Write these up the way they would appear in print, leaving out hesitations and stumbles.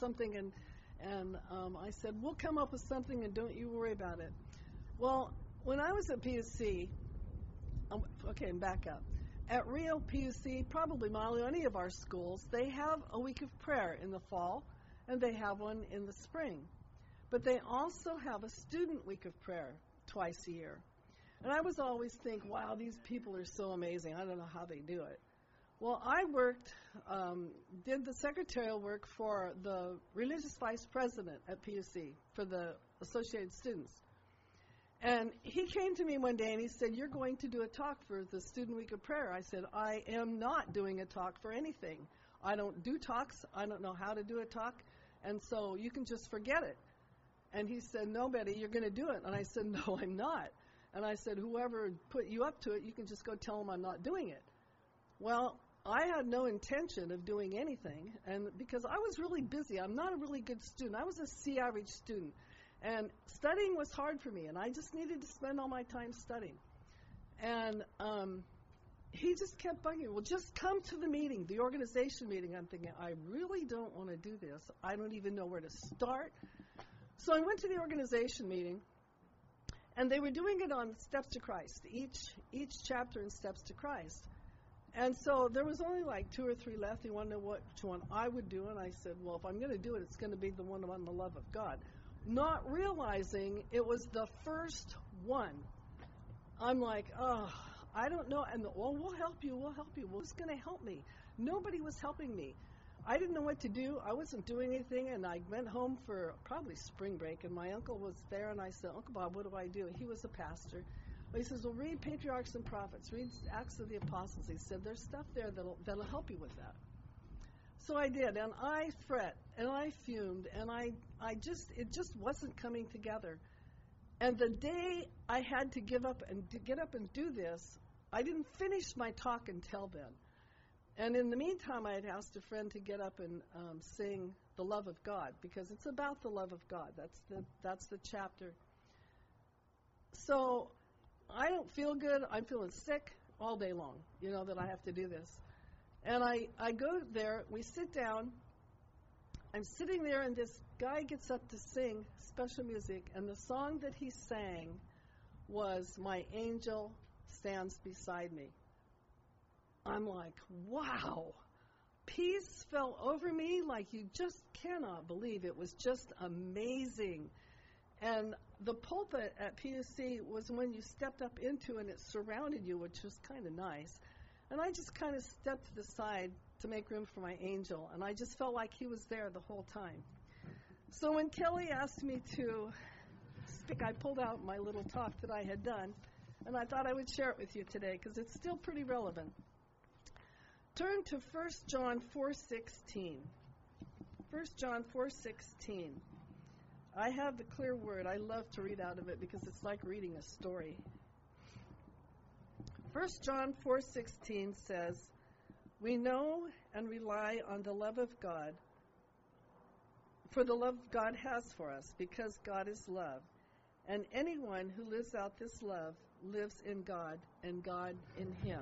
something, and I said, we'll come up with something, and don't you worry about it. Well, when I was at PUC, okay, back up. At Rio PUC, probably Molly, any of our schools, they have a week of prayer in the fall, and they have one in the spring. But they also have a student week of prayer twice a year. And I was always think, wow, these people are so amazing. I don't know how they do it. Well, I did the secretarial work for the religious vice president at PUC for the Associated Students. And he came to me one day and he said, you're going to do a talk for the Student Week of Prayer. I said, I am not doing a talk for anything. I don't do talks. I don't know how to do a talk. And so you can just forget it. And he said, no, Betty, you're going to do it. And I said, no, I'm not. And I said, whoever put you up to it, you can just go tell them I'm not doing it. Well, I had no intention of doing anything, and because I was really busy. I'm not a really good student. I was a C average student. And studying was hard for me, and I just needed to spend all my time studying. And he just kept bugging me, well, just come to the meeting, the organization meeting. I'm thinking, I really don't want to do this. I don't even know where to start. So I went to the organization meeting, and they were doing it on Steps to Christ, each chapter in Steps to Christ. And so there was only like 2 or 3 left. He wanted to know which one I would do, and I said, well, if I'm going to do it, it's going to be the one on the love of God. Not realizing it was the first one. I'm like, oh, I don't know. And we'll help you. Well, who's going to help me? Nobody was helping me. I didn't know what to do. I wasn't doing anything, and I went home for probably spring break, and my uncle was there, and I said, Uncle Bob, what do I do? He was a pastor. He says, well, read Patriarchs and Prophets, read Acts of the Apostles. He said, there's stuff there that'll help you with that. So I did, and I fret, and I fumed, and it just wasn't coming together. And the day I had to get up and do this, I didn't finish my talk until then. And in the meantime, I had asked a friend to get up and sing The Love of God, because it's about the love of God. That's the chapter. So I don't feel good. I'm feeling sick all day long, that I have to do this. And I go there, we sit down. I'm sitting there, and this guy gets up to sing special music, and the song that he sang was My Angel Stands Beside Me. I'm like, wow. Peace fell over me like you just cannot believe. It was just amazing. And the pulpit at PUC was when you stepped up into, and it surrounded you, which was kind of nice. And I just kind of stepped to the side to make room for my angel, and I just felt like he was there the whole time. So when Kelly asked me to speak, I pulled out my little talk that I had done, and I thought I would share it with you today because it's still pretty relevant. Turn to 1 John 4:16. 1 John 4:16. I have the clear word. I love to read out of it because it's like reading a story. 1 John 4:16 says, we know and rely on the love of God, for the love God has for us, because God is love. And anyone who lives out this love lives in God, and God in him.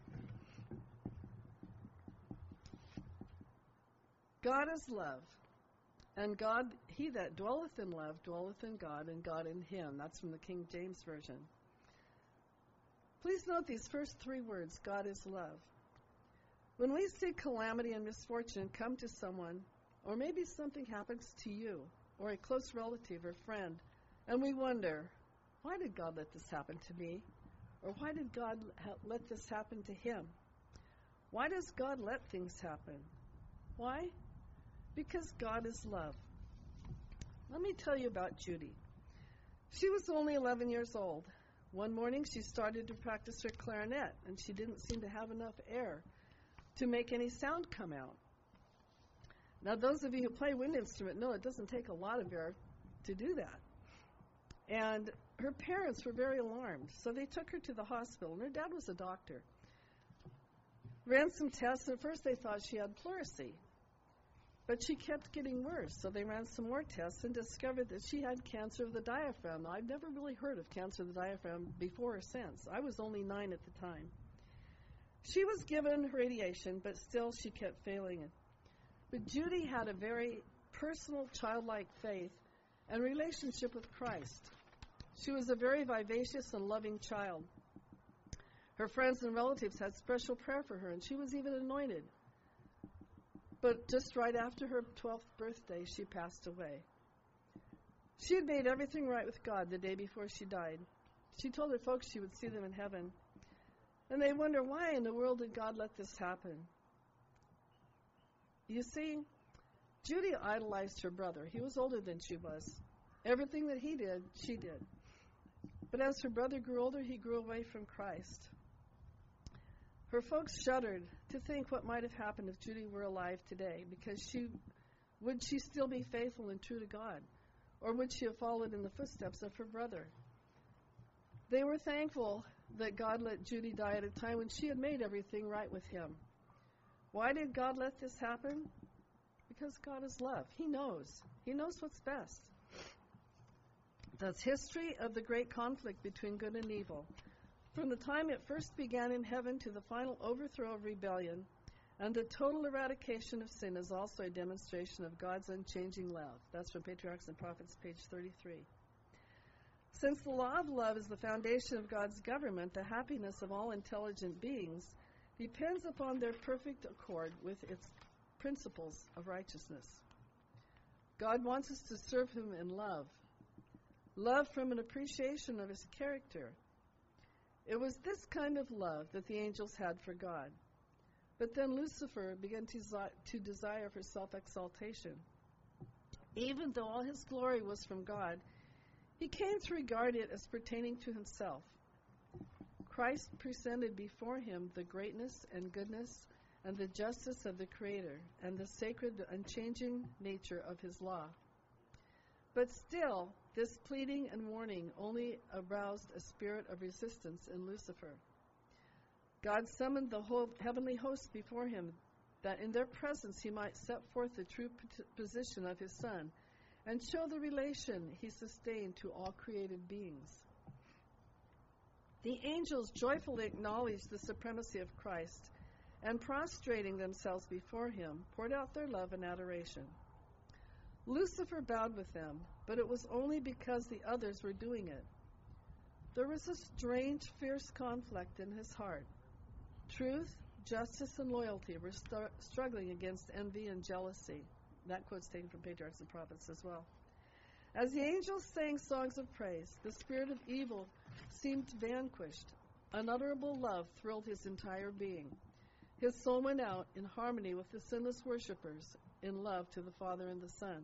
God is love, and God, he that dwelleth in love, dwelleth in God, and God in him. That's from the King James Version. Please note these first 3 words, God is love. When we see calamity and misfortune come to someone, or maybe something happens to you, or a close relative or friend, and we wonder, why did God let this happen to me? Or why did God let this happen to him? Why does God let things happen? Why? Because God is love. Let me tell you about Judy. She was only 11 years old. One morning she started to practice her clarinet, and she didn't seem to have enough air to make any sound come out. Now, those of you who play wind instrument know it doesn't take a lot of air to do that. And her parents were very alarmed, so they took her to the hospital, and her dad was a doctor. Ran some tests, and at first they thought she had pleurisy. But she kept getting worse, so they ran some more tests and discovered that she had cancer of the diaphragm. Now, I've never really heard of cancer of the diaphragm before or since. I was only 9 at the time. She was given radiation, but still she kept failing. But Judy had a very personal childlike faith and relationship with Christ. She was a very vivacious and loving child. Her friends and relatives had special prayer for her, and she was even anointed. But just right after her 12th birthday, she passed away. She had made everything right with God the day before she died. She told her folks she would see them in heaven. And they wonder, why in the world did God let this happen? You see, Judy idolized her brother. He was older than she was. Everything that he did, she did. But as her brother grew older, he grew away from Christ. Her folks shuddered to think what might have happened if Judy were alive today, because would she still be faithful and true to God? Or would she have followed in the footsteps of her brother? They were thankful that God let Judy die at a time when she had made everything right with him. Why did God let this happen? Because God is love. He knows. He knows what's best. The history of the great conflict between good and evil, from the time it first began in heaven to the final overthrow of rebellion and the total eradication of sin, is also a demonstration of God's unchanging love. That's from Patriarchs and Prophets, page 33. Since the law of love is the foundation of God's government, the happiness of all intelligent beings depends upon their perfect accord with its principles of righteousness. God wants us to serve him in love from an appreciation of his character. It was this kind of love that the angels had for God. But then Lucifer began to desire for self-exaltation. Even though all his glory was from God, he came to regard it as pertaining to himself. Christ presented before him the greatness and goodness and the justice of the Creator and the sacred, unchanging nature of his law. But still, this pleading and warning only aroused a spirit of resistance in Lucifer. God summoned the whole heavenly host before him, that in their presence he might set forth the true position of his Son and show the relation he sustained to all created beings. The angels joyfully acknowledged the supremacy of Christ, and prostrating themselves before him, poured out their love and adoration. Lucifer bowed with them, but it was only because the others were doing it. There was a strange, fierce conflict in his heart. Truth, justice, and loyalty were struggling against envy and jealousy. That quote's taken from Patriarchs and Prophets as well. As the angels sang songs of praise, the spirit of evil seemed vanquished. Unutterable love thrilled his entire being. His soul went out in harmony with the sinless worshipers, in love to the Father and the Son.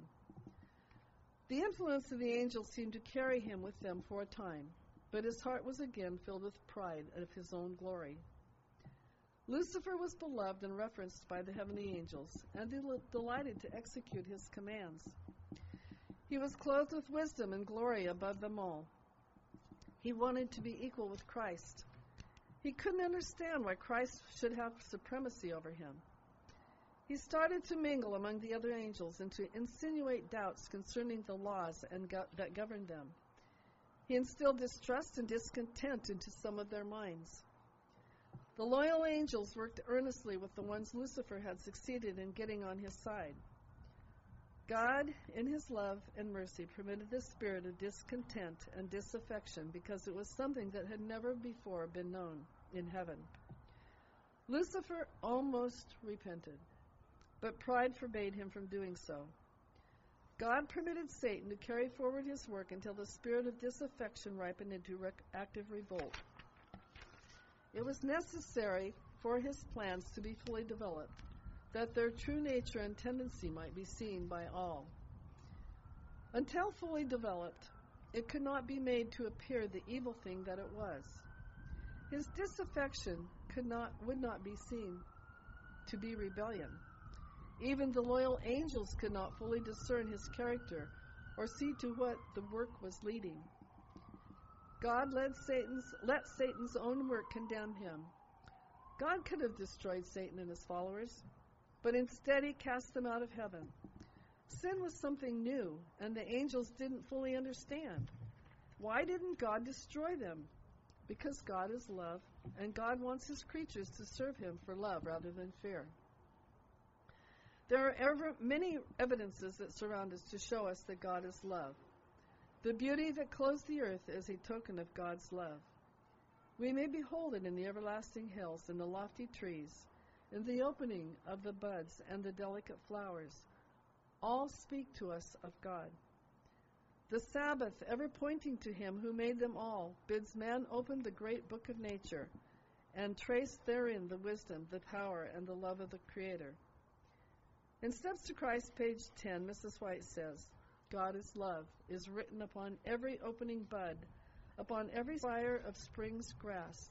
The influence of the angels seemed to carry him with them for a time, but his heart was again filled with pride of his own glory. Lucifer was beloved and reverenced by the heavenly angels, and delighted to execute his commands. He was clothed with wisdom and glory above them all. He wanted to be equal with Christ. He couldn't understand why Christ should have supremacy over him. He started to mingle among the other angels and to insinuate doubts concerning the laws that governed them. He instilled distrust and discontent into some of their minds. The loyal angels worked earnestly with the ones Lucifer had succeeded in getting on his side. God, in his love and mercy, permitted this spirit of discontent and disaffection because it was something that had never before been known in heaven. Lucifer almost repented, but pride forbade him from doing so. God permitted Satan to carry forward his work until the spirit of disaffection ripened into active revolt. It was necessary for his plans to be fully developed, that their true nature and tendency might be seen by all. Until fully developed, it could not be made to appear the evil thing that it was. His disaffection would not be seen to be rebellion. Even the loyal angels could not fully discern his character or see to what the work was leading. God let Satan's own work condemn him. God could have destroyed Satan and his followers, but instead he cast them out of heaven. Sin was something new, and the angels didn't fully understand. Why didn't God destroy them? Because God is love, and God wants his creatures to serve him for love rather than fear. There are many evidences that surround us to show us that God is love. The beauty that clothes the earth is a token of God's love. We may behold it in the everlasting hills, in the lofty trees, in the opening of the buds and the delicate flowers. All speak to us of God. The Sabbath, ever pointing to Him who made them all, bids man open the great book of nature and trace therein the wisdom, the power, and the love of the Creator. In Steps to Christ, page 10, Mrs. White says, God is love, is written upon every opening bud, upon every spire of spring's grass.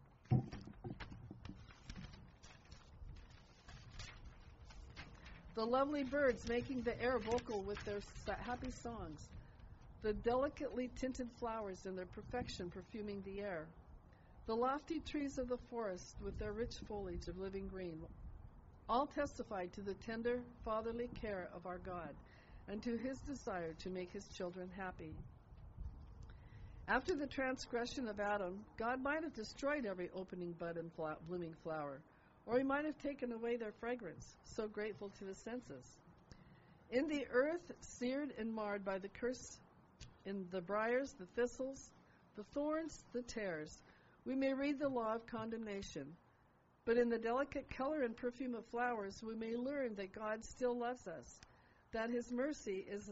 The lovely birds making the air vocal with their happy songs. The delicately tinted flowers in their perfection perfuming the air. The lofty trees of the forest with their rich foliage of living green. All testify to the tender, fatherly care of our God and to His desire to make His children happy. After the transgression of Adam, God might have destroyed every opening bud and blooming flower, or He might have taken away their fragrance, so grateful to the senses. In the earth, seared and marred by the curse, in the briars, the thistles, the thorns, the tares, we may read the law of condemnation. But in the delicate color and perfume of flowers, we may learn that God still loves us, that His mercy is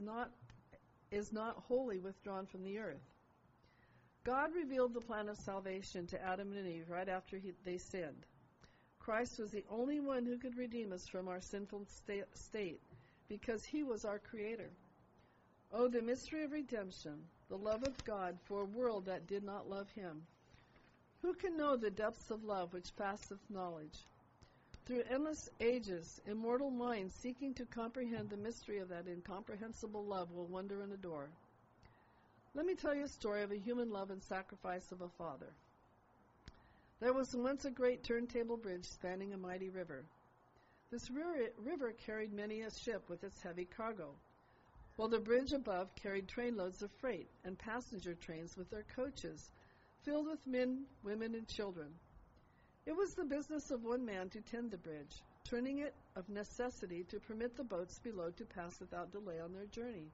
not wholly withdrawn from the earth. God revealed the plan of salvation to Adam and Eve right after they sinned. Christ was the only one who could redeem us from our sinful state because He was our Creator. Oh, the mystery of redemption, the love of God for a world that did not love Him. Who can know the depths of love which passeth knowledge? Through endless ages, immortal minds seeking to comprehend the mystery of that incomprehensible love will wonder and adore. Let me tell you a story of a human love and sacrifice of a father. There was once a great turntable bridge spanning a mighty river. This river carried many a ship with its heavy cargo, while the bridge above carried trainloads of freight and passenger trains with their coaches, filled with men, women, and children. It was the business of one man to tend the bridge, turning it of necessity to permit the boats below to pass without delay on their journey.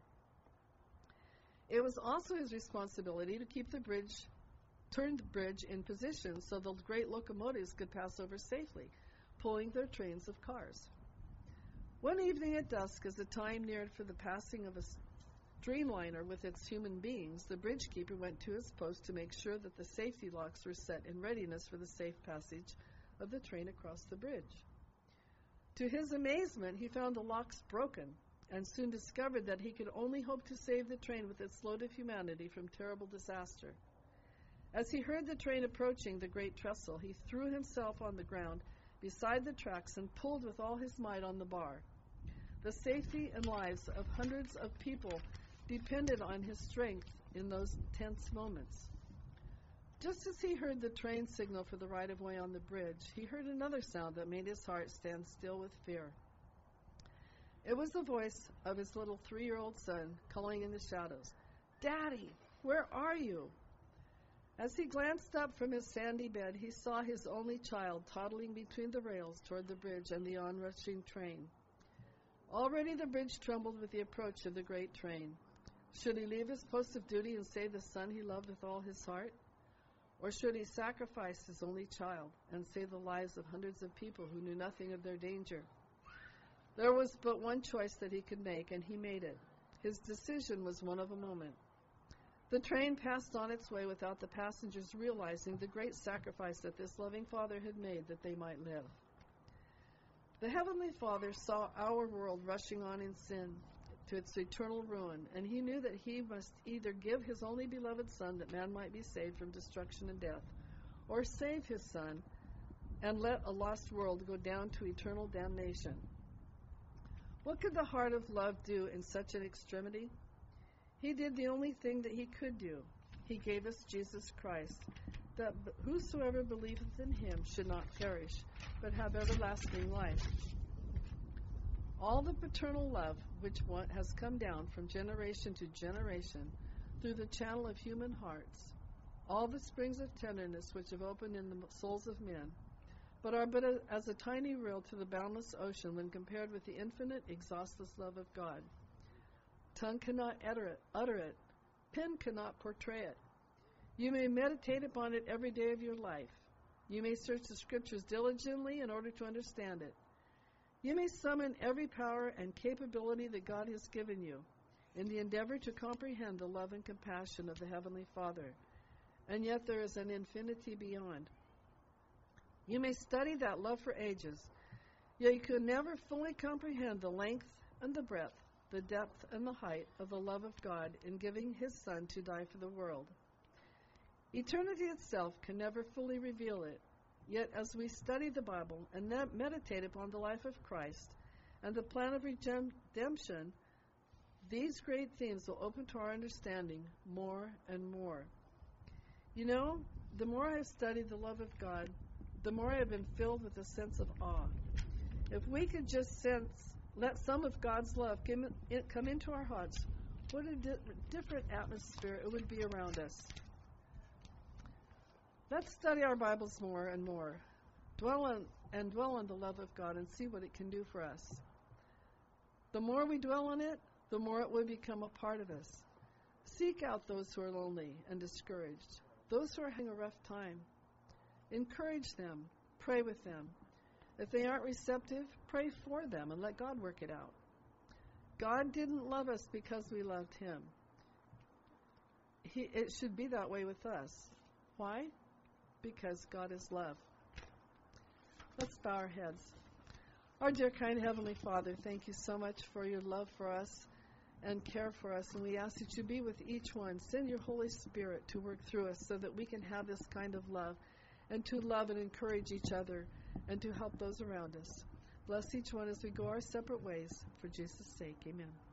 It was also his responsibility to keep the turned bridge in position so the great locomotives could pass over safely, pulling their trains of cars. One evening at dusk, as the time neared for the passing of a streamliner with its human beings, the bridge keeper went to his post to make sure that the safety locks were set in readiness for the safe passage of the train across the bridge. To his amazement, he found the locks broken and soon discovered that he could only hope to save the train with its load of humanity from terrible disaster. As he heard the train approaching the great trestle, he threw himself on the ground beside the tracks and pulled with all his might on the bar. The safety and lives of hundreds of people depended on his strength in those tense moments. Just as he heard the train signal for the right-of-way on the bridge, he heard another sound that made his heart stand still with fear. It was the voice of his little 3-year-old son calling in the shadows, "Daddy, where are you?" As he glanced up from his sandy bed, he saw his only child toddling between the rails toward the bridge and the onrushing train. Already the bridge trembled with the approach of the great train. Should he leave his post of duty and save the son he loved with all his heart? Or should he sacrifice his only child and save the lives of hundreds of people who knew nothing of their danger? There was but one choice that he could make, and he made it. His decision was one of a moment. The train passed on its way without the passengers realizing the great sacrifice that this loving Father had made that they might live. The Heavenly Father saw our world rushing on in sin to its eternal ruin, and He knew that He must either give His only beloved Son that man might be saved from destruction and death, or save His Son and let a lost world go down to eternal damnation. What could the heart of love do in such an extremity? He did the only thing that He could do. He gave us Jesus Christ, that whosoever believeth in Him should not perish, but have everlasting life. All the paternal love which has come down from generation to generation through the channel of human hearts, all the springs of tenderness which have opened in the souls of men, but are but as a tiny rill to the boundless ocean when compared with the infinite, exhaustless love of God. Tongue cannot utter it. Pen cannot portray it. You may meditate upon it every day of your life. You may search the Scriptures diligently in order to understand it. You may summon every power and capability that God has given you in the endeavor to comprehend the love and compassion of the Heavenly Father, and yet there is an infinity beyond. You may study that love for ages, yet you could never fully comprehend the length and the breadth, the depth and the height of the love of God in giving His Son to die for the world. Eternity itself can never fully reveal it, yet as we study the Bible and meditate upon the life of Christ and the plan of redemption, these great themes will open to our understanding more and more. You know, the more I have studied the love of God, the more I have been filled with a sense of awe. If we could just let some of God's love come into our hearts, what a different atmosphere it would be around us. Let's study our Bibles more and more. Dwell on the love of God and see what it can do for us. The more we dwell on it, the more it will become a part of us. Seek out those who are lonely and discouraged, those who are having a rough time. Encourage them. Pray with them. If they aren't receptive, pray for them and let God work it out. God didn't love us because we loved Him. It should be that way with us. Why? Because God is love. Let's bow our heads. Our dear, kind Heavenly Father, thank you so much for your love for us and care for us, and we ask that you be with each one. Send your Holy Spirit to work through us so that we can have this kind of love and to love and encourage each other and to help those around us. Bless each one as we go our separate ways. For Jesus' sake, amen.